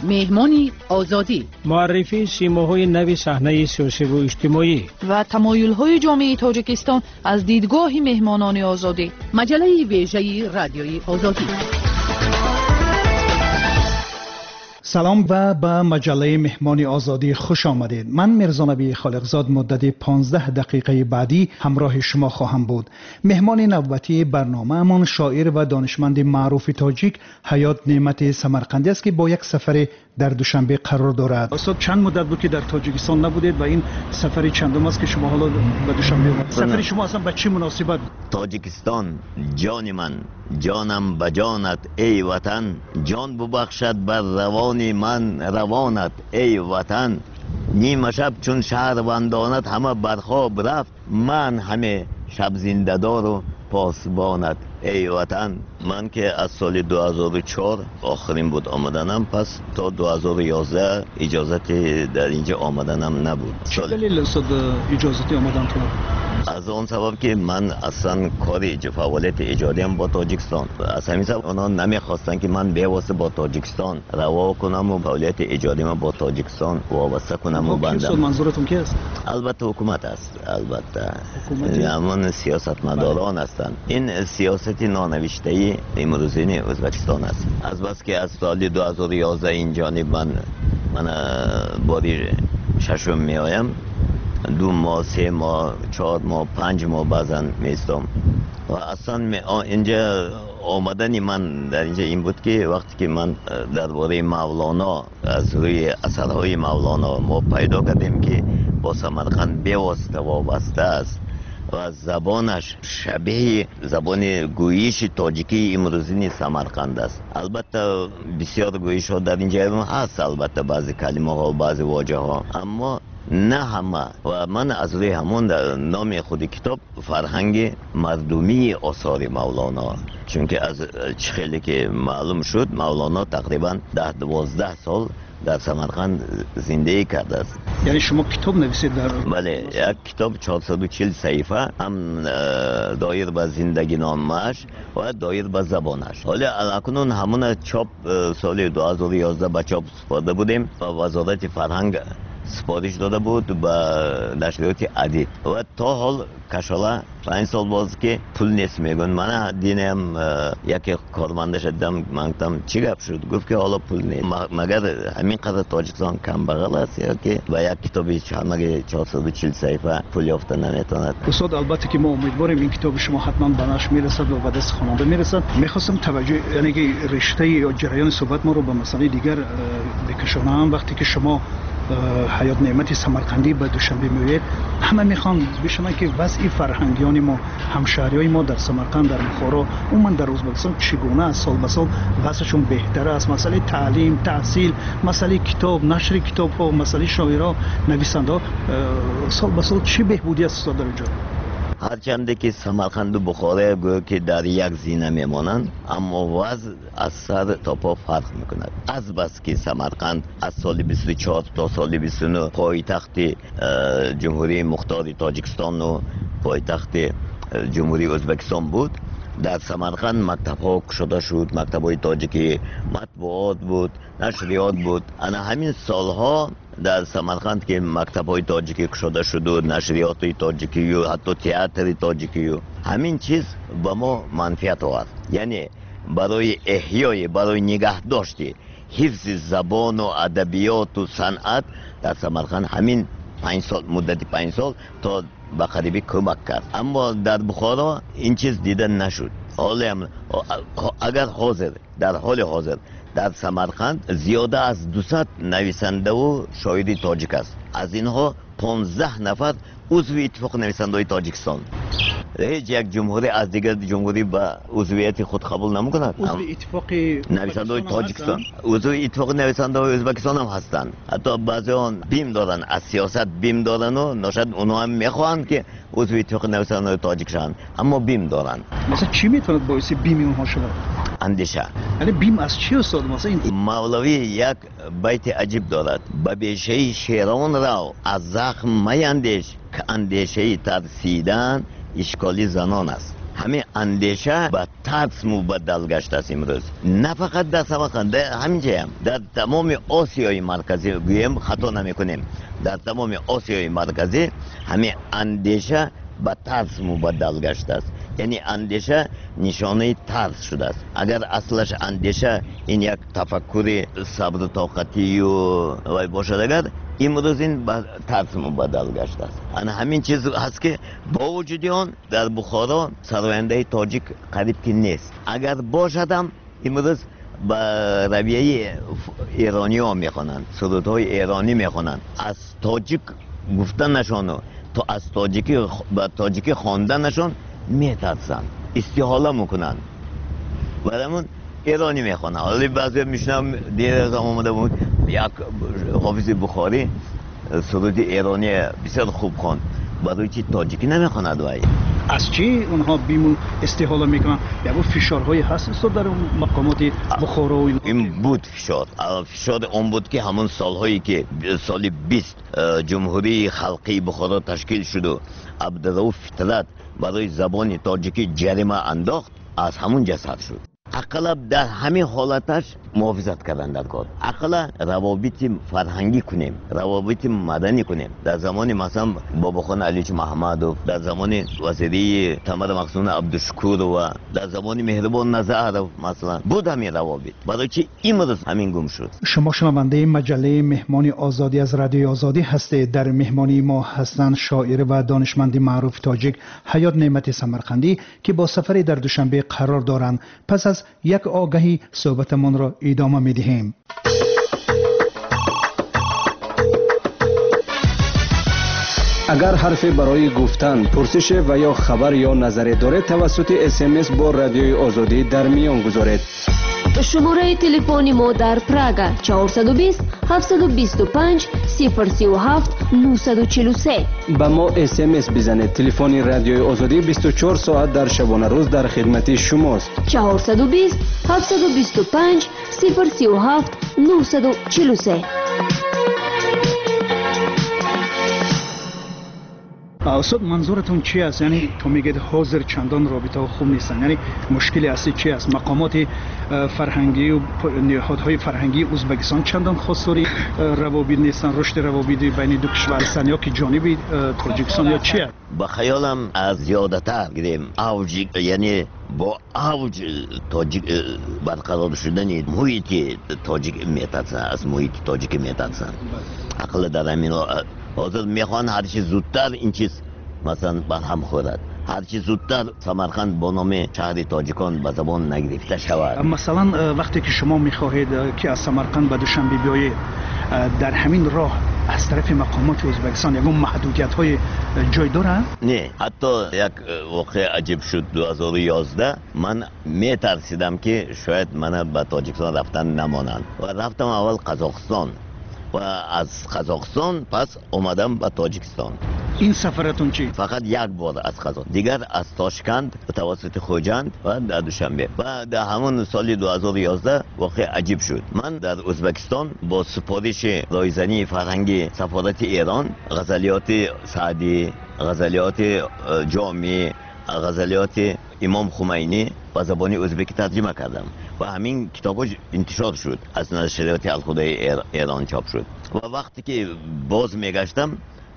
مهمان آزادی، معرفی سیماهای نوی صحنه سیاسی و اجتماعی و تمایل‌های جامعه تاجیکستان از دیدگاه مهمانان آزادی. مجله ویژه رادیوی آزادی. سلام و به مجله مهمان آزادی خوش آمدید. من میرزا نبی خالقزاد مدت 15 دقیقه بعدی همراه شما خواهم بود. مهمان نوبتی برنامه امان شاعر و دانشمند معروف تاجیک حیات نعمت سمرقندی است که با یک سفر در دوشنبه قرار دارد. استاد چند مدت بود که در تاجیکستان نبودید و این سفر چندم است که شما حالا به دوشنبه اومدید؟ سفر شما اصلا به چه مناسبت؟ تاجیکستان جان من، جانم به جانت ای وطن، جان ببخشد بر روان من روانت ای وطن. نیمه شب چون شهروندانت همه برخواب رفت، من همه شب زنده دار و پاسبانت ای وطن. من که از سال 2004 آخرین بود آمدنم، پس تا 2011 اجازت در اینجا آمدنم نبود. چه دلیل است اجازت آمدن تو؟ از اون سبب که من اصلا کاری فعالیت ایجادیم با تاجیکستان، از همین سبب اونا نمیخواستن که من به واسطه با تاجیکستان روا کنم و فعالیت ایجادیم با تاجیکستان وابسته کنم و بندم. منظورتون کی است؟ البته حکومت است، البته همون سیاستمداران هستند. این سیاست نانوشته امروزین ازبکستان است. از بس که از سال 2011 این جانب من باری ششم می آیم، 2 ماه، 3 ماه، 4 ماه، 5 ماه بعضا میستم و اصلا اینجا آمدن من در اینجا این بود که وقتی که من درباره مولانا از روی اثرهای مولانا ما پیدا کردیم که با سمرقند بی‌واسطه وابسته است و زبانش شبیه زبان گویش تاجیکی امروزین سمرقند است. البته بسیار گویش ها در اینجا هست، البته بعضی کلمه ها و بعضی واژه ها، اما نه همه. و من از روی همون نام خود کتاب فرهنگ مردمی آثار مولانا، چون که از خیلی که معلوم شد مولانا تقریبا 10-12 سال در سمرقند زندگی کرده است. یعنی شما کتاب نویسید در؟ بله، یک کتاب 440 صفحه، هم دایر به زندگی نامش و دایر به زبانش. حالا اکنون همون چاپ سال 2011 به چاپ سپرده بودیم و وزارت فرهنگ سپارش داده بود به نشریات عدید و تا حال کشاله 5 سال باز که پول نیست میگن. من دینم یک کارمندش دیدم، من گفتم چی گپ شد؟ گفت که حالا پول نیست. مگر همین قدر تاجیکستان کم بغل است یا که با یک کتابی مگه 440 صفحه پول یافته نمیتواند؟ استاد البته که ما امیدواریم این کتاب شما حتما به نشر میرسد و به دست خواننده میرسد. میخواستم توجه یعنی که رشته یا جریان صحبت ما رو به مسئله دیگر بکشانم. وقتی که شما حیات نعمت سمرقندی به دوشنبه میوید، همه میخوان بشنن که وضع فرهنگیان ما، همشهریای ما در سمرقند، در بخارا، عموما در ازبکستان چگونه از سال به سال وضعشون بهتر است. مسئله تعلیم، تحصیل، مسئله کتاب، نشر کتاب ها، مسئله شاعرها، نویسنده، سال به سال چه بهبودی است در اینجا؟ هرچنده که سمرقند و بخارا گویا که در یک زینه میمانند، اما وضع از سر تا پا فرق میکند. از بس که سمرقند از سال 24 تا سال 29 پایتخت جمهوری مختار تاجیکستان و پایتخت جمهوری ازبکستان بود، در سمرقند مکتب ها شده شد، مکتب های تاجیکی، مطبوعات بود، نشریات بود. انا همین سالها در سمرقند که مکتب های تاجیکی شده شد و نشریات های تاجیکی و حتی تئاتر تاجیکی و همین چیز به ما منفعت آورد. یعنی برای احیای، برای نگه داشتی حفظ زبان و ادبیات و صنعت در سمرقند همین 5 سال، مدت 5 سال تا به قریبی کمک کرد. اما در بخارا این چیز دیده نشد. اگر در حال حاضر در سمرقند زیاده از 200 نویسنده و شاعر تاجیک است. از اینها 15 نفر عضو اتفاق نویسنده های تاجیکستان. هیچ یک جمهوری از دیگر جمهوری به عضویت خود قبول نمی‌کند. عضو اتفاق نویسنده های تاجیکستان، عضو اتفاق نویسنده های ازبکستان هم هستند. حتی بعضی آن بیم دارن، از سیاست بیم دارن و نشد اونها هم میخواهند که عضو اتفاق نویسنده های تاجیک شوند، اما بیم دارن. مثلا چی میتواند باعث بیم اونها شود؟ اندیشه. یعنی بیم از چی استاد؟ مثلا این مولوی یک بیت عجیب دارد: به بیشه شیران رو از زخم میندیش که اندیشه ترسیدن اشکالی زنان است. همین اندیشه به ترس مبدل گشته است امروز. نه فقط در سمرقند، همین جای هم در تمام آسیای مرکزی گویم خطا نمیکنیم، در تمام آسیای مرکزی همین اندیشه به ترس مبدل گشته است. یعنی اندیشه نشانه ترس شده است. اگر اصلش اندیشه این یک تفکر صبر و طاقتی و باشد، اگر امروز این به ترس مبدل گشته است. همین چیز هست که با وجود آن در بخارا سراینده تاجیک قریب که نیست. اگر باشدم امروز با رویه ایرانی ها میخوانند، سرودهای ایرانی میخوانند، از تاجیک گفتنشان تا از تاجیکی خواندنشان میترسن، استحاله میکنن، برامون ایرانی میخوانن. حالا بعضی میشنم دیگه آمده بود یک حافظ بخاری سرود ایرانی بسیار خوب خواند، برای چی تاجیکی نمیخواند؟ وای از چی اونها بیمون استحاله میکنن؟ یا فشارهای هست در مقامات بخارا و این بود فشار اون بود که همون سالهایی که سال 20 جمهوری خلقی بخارا تشکیل شد و عبدالرؤوف فطرت برای زبان تاجیکی جریمه انداخت، از همون جسد شد. اقلا در همین حالتش محافظت کردن در کار. اقلا روابط فرهنگی کنیم، روابط مدنی کنیم. در زمان مثلا باباخان علیچ محمدوف، در زمان وزیری تمر مقصون عبدالشکور و در زمان مهربان نظر مثلا بود همین روابط، برای چی امروز همین گم شد. شما شنونده مجله مهمان آزادی از رادیوی آزادی هستید. در مهمانی ما هستند شاعر و دانشمند معروف تاجیک حیات نعمت سمرقندی که با سفری در دوشنبه قرار دارند. پس از یک آگهی صحبتمان را ادامه می‌دهیم. اگر حرفی برای گفتن، پرسش و یا خبر یا نظری دارید توسط SMS با رادیوی آزادی در میان گذارید. شماره تلفنی ما در پراگ 420 725 037 943. با ما SMS بزنید. تلفن رادیوی آزادی 24 ساعت در شبانه روز در خدمت شماست. 420 725 037 943. استاد منظورتون چی است؟ یعنی تو میگید حاضر چندان رابطه خوب نیستن، یعنی مشکل اصلی چی است؟ مقامات فرهنگی و نهادهای فرهنگی ازبکستان چندان خواستاری روابط نیستن، رشد روابط بین دو کشور هستن، یا که جانبی تاجیکستان یا چی است؟ با خیالم از زیادتر گیریم اوج، یعنی با اوج تاجیک برقرار شدن محیط تاجیک میترسن، از محیط تاجیک میترسن. عقل در همین حاضر میخوان هر چی زودتر این چیز مثلا برهم خورد، هر چی زودتر سمرقند با نام شهر تاجیکان به زبان نگرفته شود. مثلا وقتی که شما میخواهید که از سمرقند به دوشنبه بیایید، در همین راه از طرف مقامات ازبکستان یکم محدودیت های جای داره؟ نه، حتی یک واقع عجیب شد 2011 من میترسیدم که شاید من به تاجیکستان رفتن نمانند و رفتم اول قزاقستان و از قزاقستان پس اومدم به تاجیکستان. این سفرتون چی؟ فقط یک بار از قزاقستان، دیگر از تاشکند به توسط خوجند و در دوشنبه. و در همون سال 2011 واقع عجیب شد. من در ازبکستان با سفارش رایزنی فرهنگی سفارت ایران غزلیات سعدی، غزلیات جامی، غزلیات امام خمینی با زبان ازبکی ترجمه کردم و همین کتابش انتشار شد، از نشریات الخدای ایران چاپ شد. و وقتی که باز میگشتم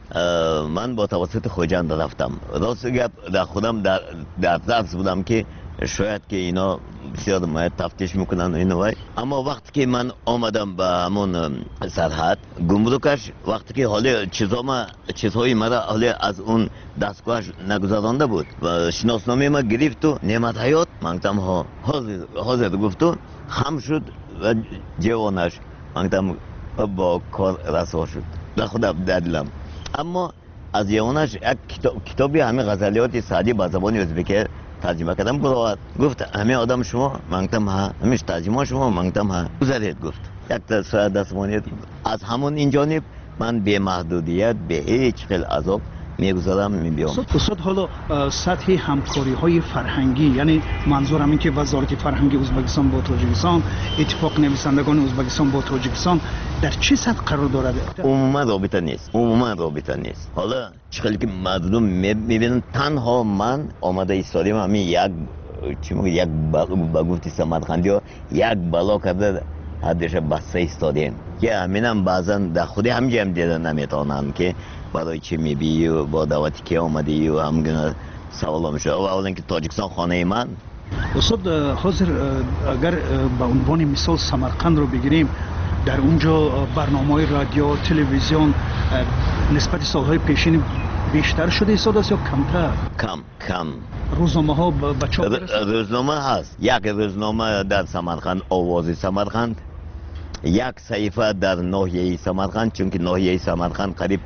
من با توسط خوجند رفتم. راست گپ در خودم در ترس بودم که شاید که اینا بسیار ما تفتیش میکنن و اینو. اما وقتی که من آمدم به همون سرحد گمرکش، وقتی که حالا چیزهای مرا حالا از اون دستگاهش نگذرانده بود و شناسنامه ما گرفت و نعمت حیات منگتم ها حاضر گفت و خم شد و جوانش منگتم با کار رسوا شد. در خودم دلم. اما از جوانش یک کتابی همه غزلیات سعدی با زبان ازبکی ترجمه کردم. گفت همه آدم شما؟ منگتم ها. همیش ترجمه شما؟ منگتم ها. گذارید گفت یک دستمانیت. از همون این جانب من به محدودیت به هیچ خیل عذاب میگذارم میبیام. استاد حالا سطح همکاری های فرهنگی، یعنی منظورم این که وزارت فرهنگی ازبکستان با تاجیکستان، اتفاق نویسندگان ازبکستان با تاجیکستان در چه سطح قرار دارد؟ عموما رابطه نیست. حالا چخیلی که مردم میبینن تنها من آمده ایستادیم همین یک بگفتی سمرقندی ها یک بلا کرده حدش بسته ایستادیم که همینم بعضا در خودی همجا هم دیده نمیتونن که برای چی میبی و با دعوتی که آمدی و همگونه سوال میشه. اولا که تاجیکستان خانه من. استاد حاضر اگر به عنوان مثال سمرقند رو بگیریم، در اونجا برنامه‌های رادیو تلویزیون نسبت سالهای پیشین بیشتر شده استاد است یا کمتر؟ کم. روزنامه ها به چاپ روزنامه هست. یک روزنامه در سمرقند، آواز سمرقند، یک صحیفه در ناحیه سمرقند، چون که ناحیه سمرقند قریب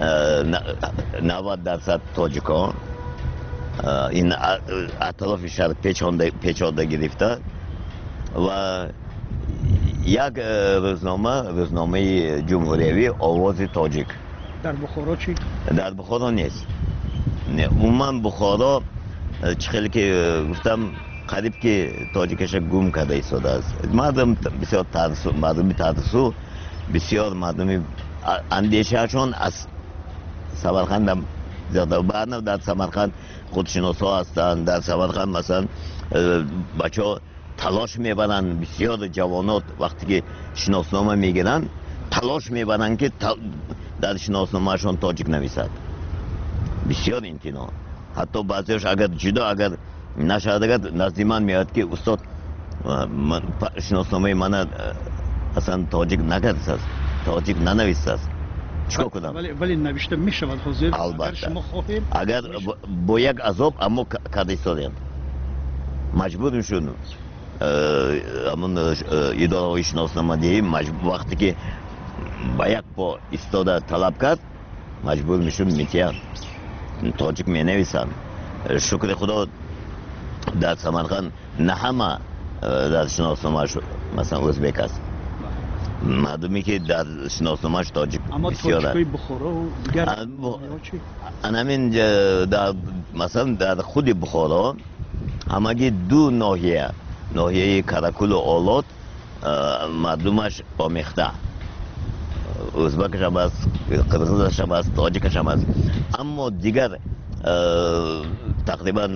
90% تاجیکان این اطراف شهر پیچانده گرفته و یک روزنامه جمهوریوی آواز تاجیک. در بخارا چی؟ در بخارا نیست. عموما بخارا خیلی که گفتم قریب که تاجیکش گم کرده ایستاده است. مردم بسیار ترسو، بسیار مردم اندیشهشون از سمرقند هم زیاده. بعد در سمرقند خودشناسا هستند. در سمرقند مثلا بچه ها تلاش میبرن، بسیار جوانات وقتی که شناسنامه میگیرن تلاش میبرن که در شناسنامهشون تاجیک نویسد. بسیار امتناع. حتی بعضیش اگر جدا اگر نشد اگر نزد من میاد که استاد شناسنامه من اصلا تاجیک نکرده است، تاجیک ننوشته است، چیکار کنم؟ ولی نوشته میشود حاضر؟ البته شما خواهید اگر با یک عذاب اما کرده ایستادیم مجبور میشون همون اداره های شناسنامه‌دهی وقتی که با یک پا ایستاده طلب کرد مجبور میشون میتیان تاجیک می نویسن. شکر خدا در سمرقند نه همه در شناسنامه‌اش مثلا ازبک است، مردمی که در شناسنامه‌اش تاجیک بسیار است. اما تاجیکای بخارا و دیگر همین در مثلا در خود بخارا همگی دو ناحیه کرکل و آلات مردمش آمیخته، ازبکش هم است، قرغیزش هم است، تاجیکش هم است. اما دیگر تقریبا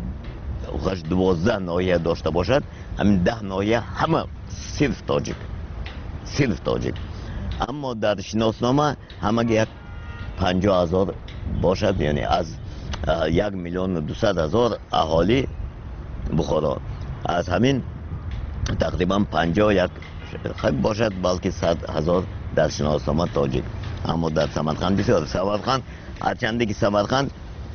12 ناحیه داشته باشد، همین 10 ناحیه همه صرف تاجیک. اما در شناسنامه همگی 50,000 باشد، یعنی از 1,200,000 اهالی بخارا، از همین تقریبا 51 خیلی باشد بلکه 100,000 در شناسنامه تاجیک. اما در سمرقند بسیار، سمرقند هرچنده که سمرقند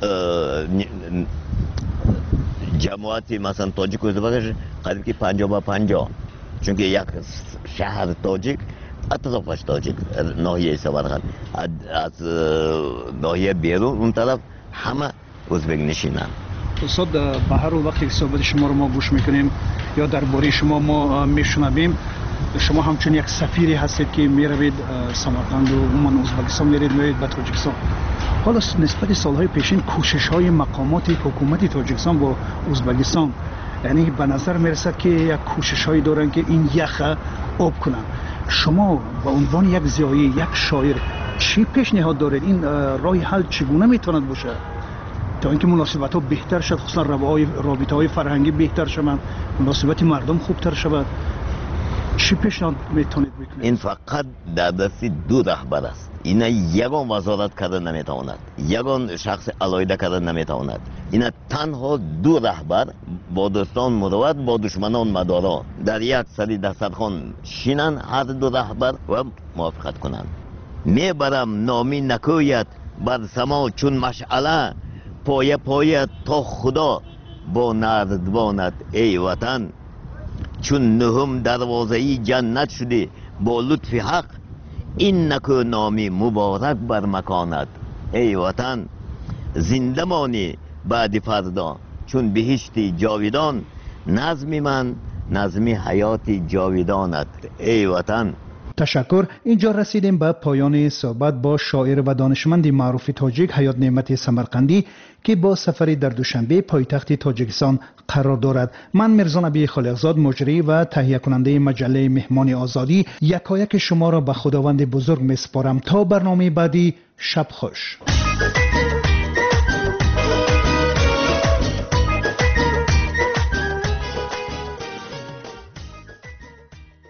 جماعتی مثلا تاجیک و ازبکش قریب که 50-50، چون که یک شهر تاجیک اطرافش تاجیک ناحیه سمرقند، از ناحیه بیرون اون طرف همه ازبک نشینن. استاد به هر وقتی که صحبت شما رو ما گوش میکنیم یا درباره شما ما میشنویم، شما همچون یک سفیری هستید که میروید سمرقند و عموما ازبکستان میرید به تاجیکستان. حالا نسبت سالهای پیشین کوشش های مقامات حکومت تاجیکستان با ازبکستان، یعنی به نظر میرسد که یک کوشش هایی دارن که این یخ آب کنن. شما به عنوان یک زیایی، یک شاعر، چی پیشنهاد دارید؟ این راه حل چگونه میتواند باشه تا اینکه مناسبت ها بهتر شد، خصوصا رابطه های فرهنگی بهتر شوند، مناسبت مردم خوبتر شود؟ چی پیشنهاد میتونید بکنید؟ این فقط در دست دو رهبر است. اینا یگان وزارت کرده نمیتواند، یگان شخص علایده کرده نمیتواند. اینا تنها دو رهبر با دوستان مروت، با دشمنان مدارا در یک سری دسترخوان شینن، هر دو رهبر و موافقت کنند. میبرم نامی نکویت بر سما چون مشعله، پایه تا خدا با نردبانت ای وطن، چون نهم دروازه‌ای جنت شده با لطف حق، این نکو نامی مبارک بر مکانت ای وطن، زنده مانی بعد فردا چون بهشتی جاویدان، نظمی من نظمی حیاتی جاویدانت ای وطن. تشکر. اینجا رسیدیم به پایان صحبت با شاعر و دانشمند معروف تاجیک حیات نعمت سمرقندی که با سفری در دوشنبه پایتخت تاجیکستان قرار دارد. من میرزا نبی خالقزاد مجری و تهیه کننده مجله مهمان آزادی یکایک شما را به خداوند بزرگ میسپارم تا برنامه بعدی. شب خوش.